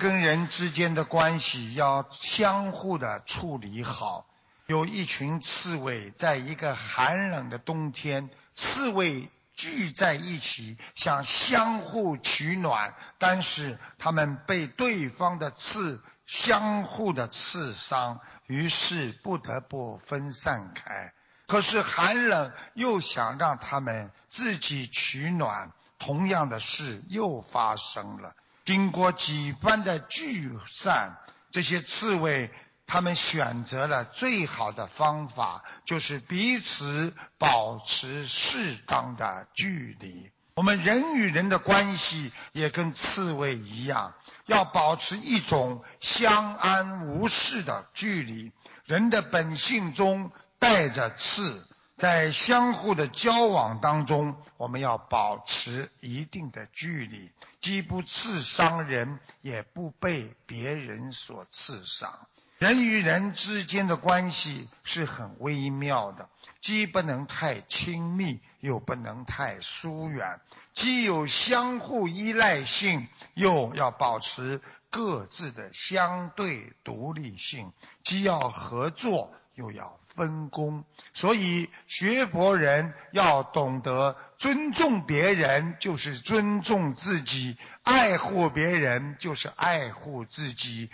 跟人之间的关系要相互的处理好。有一群刺猬在一个寒冷的冬天，刺猬聚在一起想相互取暖，但是他们被对方的刺相互的刺伤，于是不得不分散开。可是寒冷又想让他们自己取暖，同样的事又发生了。经过几番的聚散，这些刺猬他们选择了最好的方法，就是彼此保持适当的距离。我们人与人的关系也跟刺猬一样，要保持一种相安无事的距离。人的本性中带着刺，在相互的交往当中，我们要保持一定的距离，既不刺伤人，也不被别人所刺伤。人与人之间的关系是很微妙的，既不能太亲密，又不能太疏远，既有相互依赖性，又要保持各自的相对独立性，既要合作，又要分工。所以学佛人要懂得尊重别人就是尊重自己，爱护别人就是爱护自己，